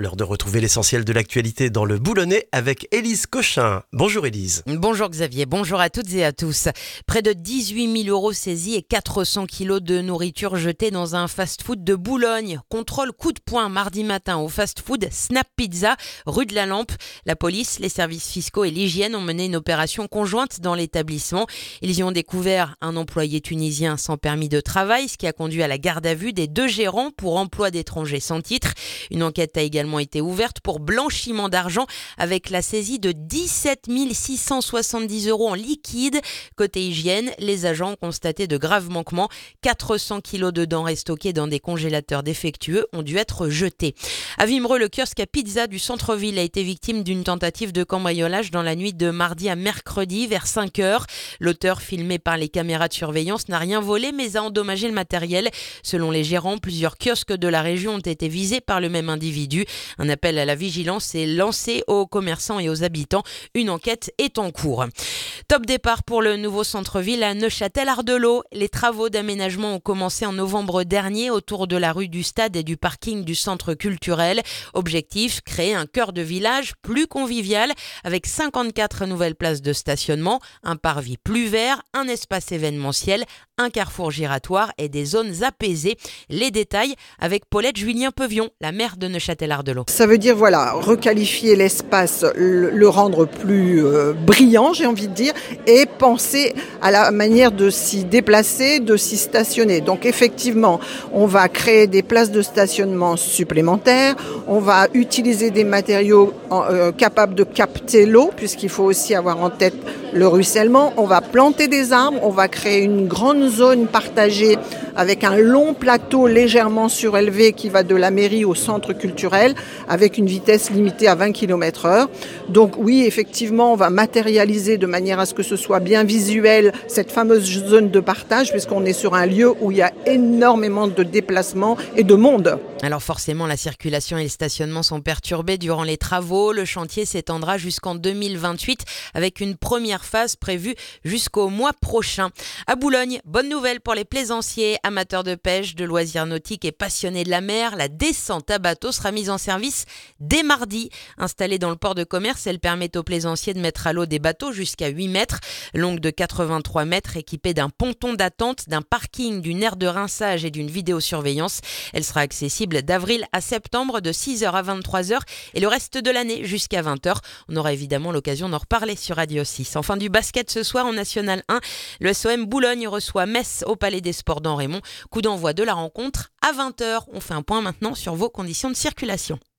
L'heure de retrouver l'essentiel de l'actualité dans le Boulonnais avec Élise Cochin. Bonjour Élise. Bonjour Xavier, bonjour à toutes et à tous. Près de 18 000 € saisis et 400 kilos de nourriture jetée dans un fast-food de Boulogne. Contrôle coup de poing mardi matin au fast-food Snap Pizza, rue de la Lampe. La police, les services fiscaux et l'hygiène ont mené une opération conjointe dans l'établissement. Ils y ont découvert un employé tunisien sans permis de travail, ce qui a conduit à la garde à vue des 2 gérants pour emploi d'étrangers sans titre. Une enquête a également été ouverte pour blanchiment d'argent avec la saisie de 17 670 € en liquide. Côté hygiène, les agents ont constaté de graves manquements. 400 kilos de denrées stockées dans des congélateurs défectueux ont dû être jetés. À Wimereux, le kiosque à pizza du centre-ville a été victime d'une tentative de cambriolage dans la nuit de mardi à mercredi vers 5h. L'auteur, filmé par les caméras de surveillance, n'a rien volé mais a endommagé le matériel. Selon les gérants, plusieurs kiosques de la région ont été visés par le même individu. Un appel à la vigilance est lancé aux commerçants et aux habitants. Une enquête est en cours. Top départ pour le nouveau centre-ville à Neuchâtel-Ardelot. Les travaux d'aménagement ont commencé en novembre dernier autour de la rue du Stade et du parking du centre culturel. Objectif, créer un cœur de village plus convivial avec 54 nouvelles places de stationnement, un parvis plus vert, un espace événementiel, un carrefour giratoire et des zones apaisées. Les détails avec Paulette Julien-Pevion, la maire de Neuchâtel-Ardelot. Ça veut dire requalifier l'espace, le rendre plus brillant, j'ai envie de dire, et penser à la manière de s'y déplacer, de s'y stationner. Donc effectivement, on va créer des places de stationnement supplémentaires, on va utiliser des matériaux capables de capter l'eau, puisqu'il faut aussi avoir en tête le ruissellement. On va planter des arbres, on va créer une grande zone partagée avec un long plateau légèrement surélevé qui va de la mairie au centre culturel avec une vitesse limitée à 20 km/h. Donc oui, effectivement, on va matérialiser de manière à ce que ce soit bien visuel cette fameuse zone de partage puisqu'on est sur un lieu où il y a énormément de déplacements et de monde. Alors forcément, la circulation et le stationnement sont perturbés durant les travaux. Le chantier s'étendra jusqu'en 2028 avec une première phase prévue jusqu'au mois prochain. À Boulogne, bonne nouvelle pour les plaisanciers, amateurs de pêche, de loisirs nautiques et passionnés de la mer. La descente à bateau sera mise en service dès mardi. Installée dans le port de commerce, elle permet aux plaisanciers de mettre à l'eau des bateaux jusqu'à 8 mètres, longue de 83 mètres, équipée d'un ponton d'attente, d'un parking, d'une aire de rinçage et d'une vidéosurveillance. Elle sera accessible d'avril à septembre de 6h à 23h et le reste de l'année jusqu'à 20h. On aura évidemment l'occasion d'en reparler sur Radio 6. Enfin, du basket ce soir en National 1, le SOM Boulogne reçoit Metz au Palais des Sports d'En Raymond. Coup d'envoi de la rencontre à 20h. On fait un point maintenant sur vos conditions de circulation.